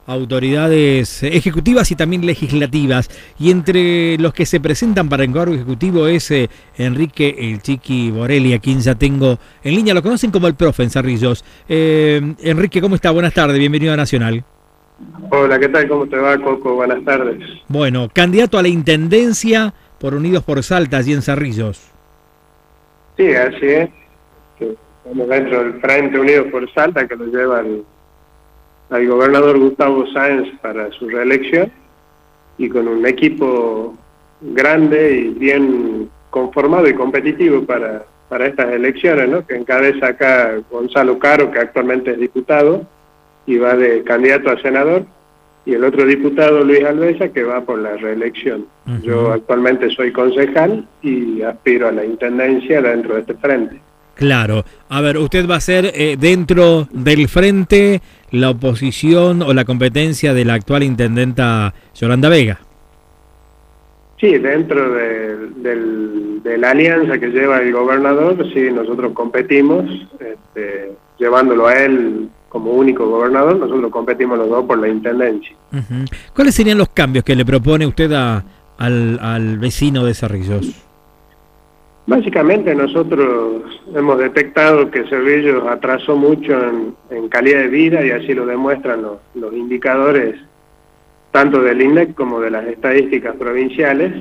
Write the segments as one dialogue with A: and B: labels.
A: autoridades ejecutivas y también legislativas. Y entre los que se presentan para el cargo ejecutivo es Enrique el Chiqui Borelli, a quien ya tengo en línea. Lo conocen como el profe en Cerrillos. Enrique, ¿cómo está? Buenas tardes, bienvenido a Nacional.
B: Hola, ¿qué tal? ¿Cómo te va, Coco? Buenas tardes.
A: Bueno, candidato a la Intendencia por Unidos por Salta, allí en Cerrillos.
B: Sí, así es. Estamos dentro del Frente Unidos por Salta, que lo lleva al gobernador Gustavo Sáenz para su reelección, y con un equipo grande y bien conformado y competitivo para estas elecciones, ¿no? Que encabeza acá Gonzalo Caro, que actualmente es diputado, y va de candidato a senador, y el otro diputado, Luis Alvesa, que va por la reelección. Yo actualmente soy concejal y aspiro a la intendencia dentro de este frente.
A: Claro. A ver, usted va a ser dentro del frente la oposición o la competencia de la actual intendenta Yolanda Vega.
B: Sí, dentro de la alianza que lleva el gobernador, sí, nosotros competimos, llevándolo a él como único gobernador, nosotros competimos los dos por la intendencia.
A: ¿Cuáles serían los cambios que le propone usted al vecino de Cerrillos?
B: Básicamente nosotros hemos detectado que Cerrillos atrasó mucho en calidad de vida, y así lo demuestran los indicadores tanto del INDEC como de las estadísticas provinciales,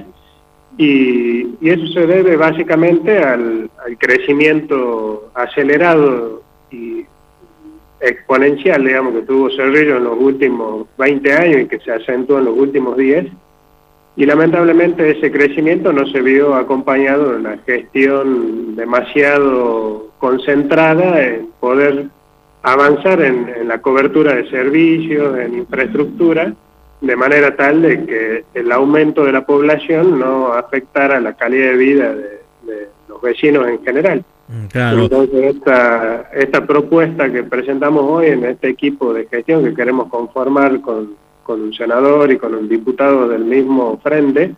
B: y eso se debe básicamente al crecimiento acelerado y exponencial, digamos, que tuvo Cerrillos en los últimos 20 años y que se acentuó en los últimos 10, y lamentablemente ese crecimiento no se vio acompañado de una gestión demasiado concentrada en poder avanzar en la cobertura de servicios, en infraestructura, de manera tal de que el aumento de la población no afectara la calidad de vida de los vecinos en general.
A: Claro.
B: Entonces esta propuesta que presentamos hoy en este equipo de gestión que queremos conformar con un senador y con un diputado del mismo frente,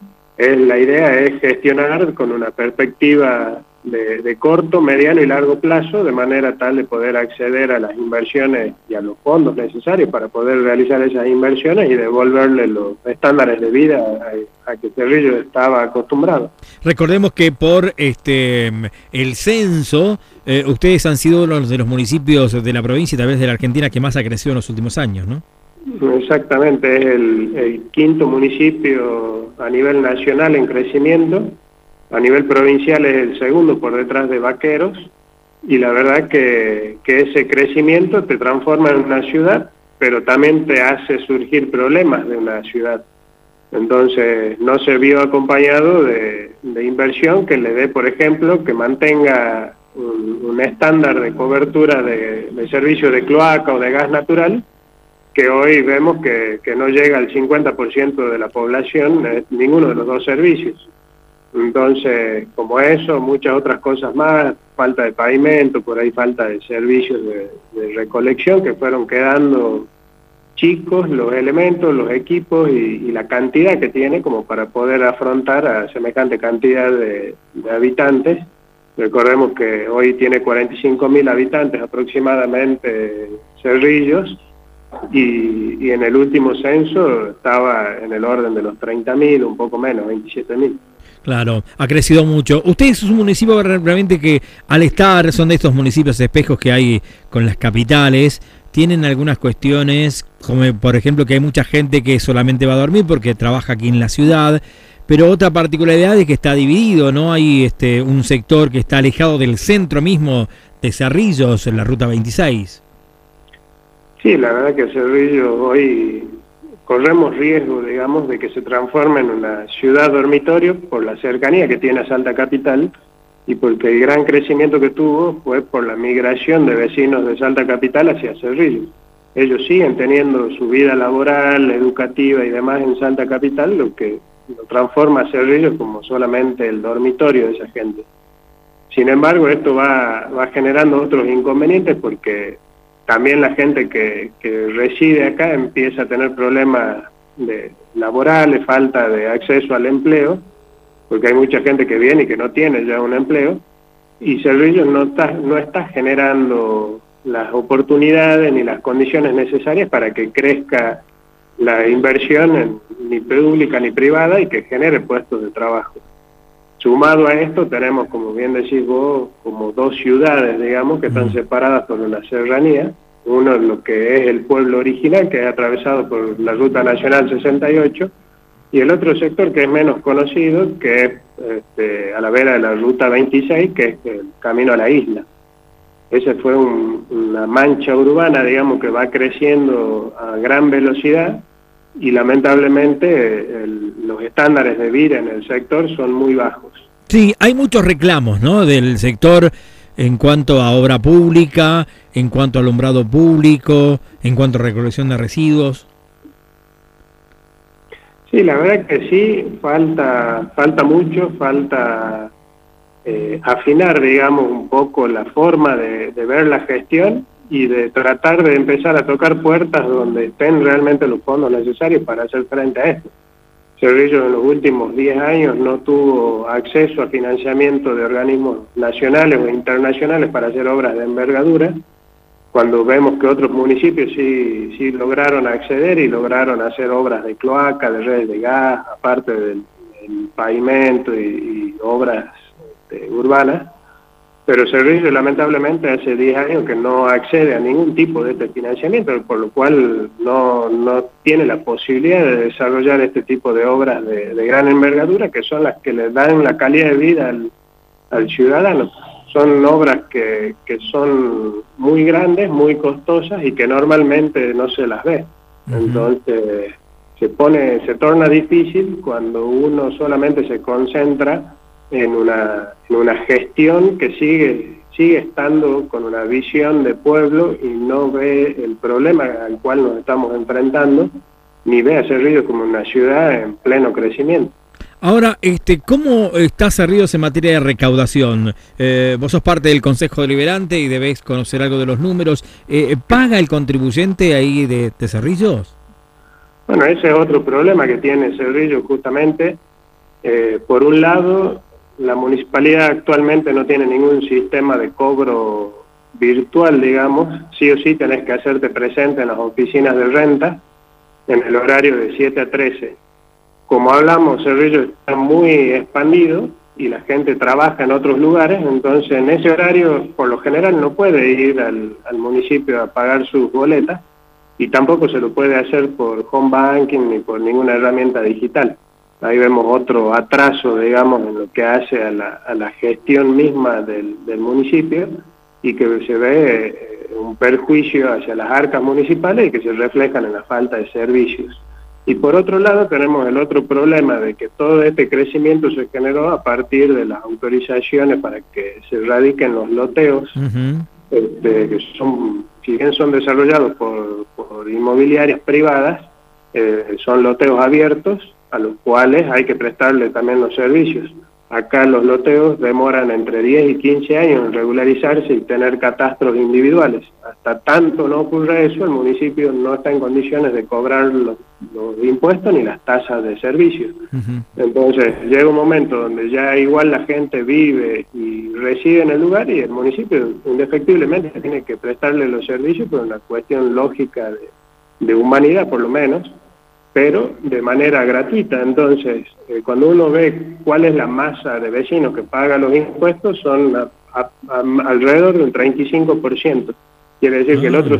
B: la idea es gestionar con una perspectiva de corto, mediano y largo plazo, de manera tal de poder acceder a las inversiones y a los fondos necesarios para poder realizar esas inversiones y devolverle los estándares de vida a que Cerrillos estaba acostumbrado.
A: Recordemos que por el censo, ustedes han sido uno de los municipios de la provincia y tal vez de la Argentina que más ha crecido en los últimos años, ¿no?
B: Exactamente, es el quinto municipio a nivel nacional en crecimiento. A nivel provincial es el segundo por detrás de Vaqueros, y la verdad que ese crecimiento te transforma en una ciudad, pero también te hace surgir problemas de una ciudad. Entonces no se vio acompañado de inversión que le dé, por ejemplo, que mantenga un estándar de cobertura de servicio de cloaca o de gas natural, que hoy vemos que no llega al 50% de la población, ninguno de los dos servicios. Entonces, como eso, muchas otras cosas más, falta de pavimento, por ahí falta de servicios de recolección, que fueron quedando chicos los elementos, los equipos y la cantidad que tiene como para poder afrontar a semejante cantidad de habitantes. Recordemos que hoy tiene 45.000 habitantes aproximadamente Cerrillos, y en el último censo estaba en el orden de los 30.000, un poco menos, 27.000.
A: Claro, ha crecido mucho. Ustedes es un municipio realmente que al estar, son de estos municipios espejos que hay con las capitales, tienen algunas cuestiones, como por ejemplo que hay mucha gente que solamente va a dormir porque trabaja aquí en la ciudad, pero otra particularidad es que está dividido, ¿no? Hay un sector que está alejado del centro mismo de Cerrillos, en la ruta 26.
B: Sí, la verdad que Cerrillos hoy corremos riesgo, digamos, de que se transforme en una ciudad dormitorio por la cercanía que tiene a Salta Capital, y porque el gran crecimiento que tuvo fue por la migración de vecinos de Salta Capital hacia Cerrillos. Ellos siguen teniendo su vida laboral, educativa y demás en Salta Capital, lo que lo transforma a Cerrillos como solamente el dormitorio de esa gente. Sin embargo, esto va generando otros inconvenientes, porque también la gente que reside acá empieza a tener problemas laborales, falta de acceso al empleo, porque hay mucha gente que viene y que no tiene ya un empleo, y Cerrillos no está generando las oportunidades ni las condiciones necesarias para que crezca la inversión ni pública ni privada y que genere puestos de trabajo. Sumado a esto tenemos, como bien decís vos, como dos ciudades, digamos, que están separadas por una serranía. Uno es lo que es el pueblo original, que es atravesado por la Ruta Nacional 68, y el otro sector que es menos conocido, que es a la vera de la Ruta 26, que es el camino a la isla. Ese fue una mancha urbana, digamos, que va creciendo a gran velocidad, y lamentablemente los estándares de vida en el sector son muy bajos.
A: Sí, hay muchos reclamos, ¿no?, del sector en cuanto a obra pública, en cuanto a alumbrado público, en cuanto a recolección de residuos.
B: Sí, la verdad que sí, falta mucho, falta afinar, digamos, un poco la forma de ver la gestión y de tratar de empezar a tocar puertas donde estén realmente los fondos necesarios para hacer frente a esto. Cerrillo en los últimos 10 años no tuvo acceso a financiamiento de organismos nacionales o internacionales para hacer obras de envergadura, cuando vemos que otros municipios sí lograron acceder y lograron hacer obras de cloaca, de redes de gas, aparte del pavimento y obras urbanas. Pero Cerrillo lamentablemente hace 10 años que no accede a ningún tipo de este financiamiento, por lo cual no tiene la posibilidad de desarrollar este tipo de obras de gran envergadura, que son las que le dan la calidad de vida al ciudadano. Son obras que son muy grandes, muy costosas y que normalmente no se las ve. Entonces se torna difícil cuando uno solamente se concentra en una gestión que sigue estando con una visión de pueblo y no ve el problema al cual nos estamos enfrentando, ni ve a Cerrillos como una ciudad en pleno crecimiento.
A: Ahora, ¿cómo está Cerrillos en materia de recaudación? Vos sos parte del Consejo Deliberante y debés conocer algo de los números. ¿Paga el contribuyente ahí de Cerrillos?
B: Bueno, ese es otro problema que tiene Cerrillos justamente. Por un lado, la municipalidad actualmente no tiene ningún sistema de cobro virtual, digamos. Sí o sí tenés que hacerte presente en las oficinas de renta en el horario de 7 a 13. Como hablamos, Cerrillo está muy expandido y la gente trabaja en otros lugares, entonces en ese horario por lo general no puede ir al municipio a pagar sus boletas y tampoco se lo puede hacer por home banking ni por ninguna herramienta digital. Ahí vemos otro atraso, digamos, en lo que hace a la gestión misma del municipio y que se ve un perjuicio hacia las arcas municipales y que se reflejan en la falta de servicios. Y por otro lado tenemos el otro problema de que todo este crecimiento se generó a partir de las autorizaciones para que se radiquen los loteos, que si bien son desarrollados por inmobiliarias privadas, son loteos abiertos a los cuales hay que prestarle también los servicios. Acá los loteos demoran entre 10 y 15 años en regularizarse y tener catastros individuales. Hasta tanto no ocurre eso, el municipio no está en condiciones de cobrar los impuestos ni las tasas de servicios. Entonces llega un momento donde ya igual la gente vive y reside en el lugar y el municipio indefectiblemente tiene que prestarle los servicios por una cuestión lógica de humanidad por lo menos, pero de manera gratuita. Entonces, cuando uno ve cuál es la masa de vecinos que paga los impuestos, son alrededor del 35%. Quiere decir que el otro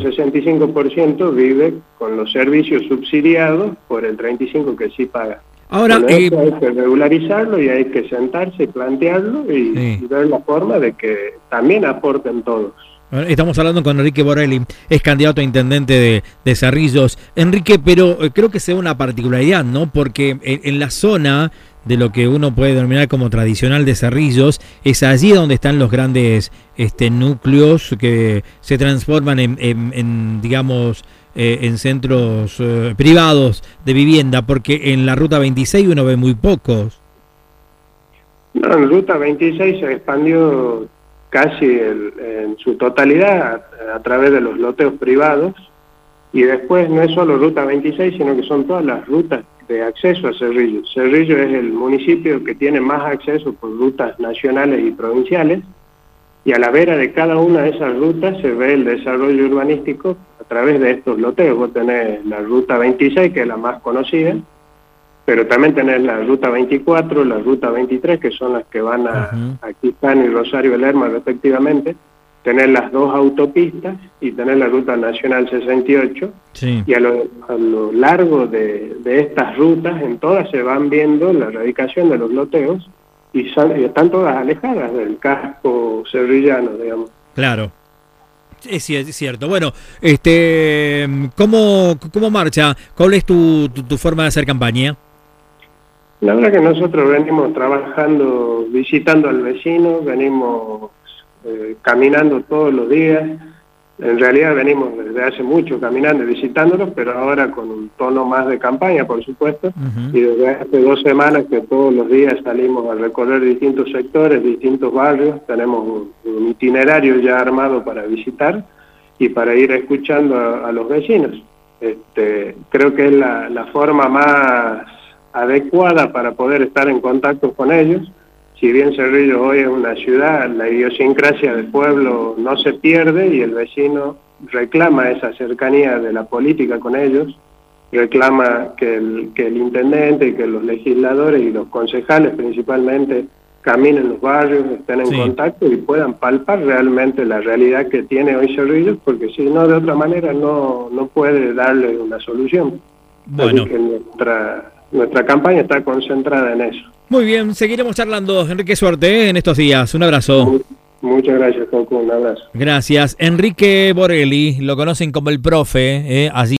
B: 65% vive con los servicios subsidiados por el 35% que sí paga.
A: Ahora,
B: bueno, hay que regularizarlo y hay que sentarse y plantearlo y ver la forma de que también aporten todos.
A: Estamos hablando con Enrique Borelli, es candidato a intendente de Cerrillos. Enrique, pero creo que se da una particularidad, ¿no? Porque en la zona de lo que uno puede denominar como tradicional de Cerrillos, es allí donde están los grandes núcleos que se transforman en digamos, en centros privados de vivienda, porque en la Ruta 26 uno ve muy pocos.
B: No, en Ruta 26 se expandió casi en su totalidad a través de los loteos privados, y después no es solo Ruta 26, sino que son todas las rutas de acceso a Cerrillo. Cerrillo es el municipio que tiene más acceso por rutas nacionales y provinciales, y a la vera de cada una de esas rutas se ve el desarrollo urbanístico a través de estos loteos. Vos tenés la ruta 26, que es la más conocida, pero también tenés la ruta 24, la ruta 23, que son las que van a Quijano y Rosario Lerma respectivamente. Tenés las dos autopistas y tenés la ruta nacional 68.
A: Sí.
B: Y a lo largo de estas rutas, en todas se van viendo la radicación de los loteos y están todas alejadas del casco cerrillano, digamos.
A: Claro. Es cierto. Bueno, ¿cómo marcha? ¿Cuál es tu forma de hacer campaña?
B: La verdad que nosotros venimos trabajando, visitando al vecino, venimos caminando todos los días. En realidad venimos desde hace mucho caminando y visitándolos, pero ahora con un tono más de campaña, por supuesto. Y desde hace 2 semanas que todos los días salimos a recorrer distintos sectores, distintos barrios. Tenemos un itinerario ya armado para visitar y para ir escuchando a los vecinos. Creo que es la forma más adecuada para poder estar en contacto con ellos. Si bien Cerrillos hoy es una ciudad, la idiosincrasia del pueblo no se pierde y el vecino reclama esa cercanía de la política con ellos, reclama que el intendente y que los legisladores y los concejales principalmente caminen los barrios, estén en contacto y puedan palpar realmente la realidad que tiene hoy Cerrillos, porque si no, de otra manera no puede darle una solución.
A: Bueno.
B: Así que nuestra campaña está concentrada en eso.
A: Muy bien, seguiremos charlando. Enrique, suerte en estos días. Un abrazo.
B: Muchas gracias, Coco. Un abrazo.
A: Gracias. Enrique Borelli, lo conocen como el profe, allí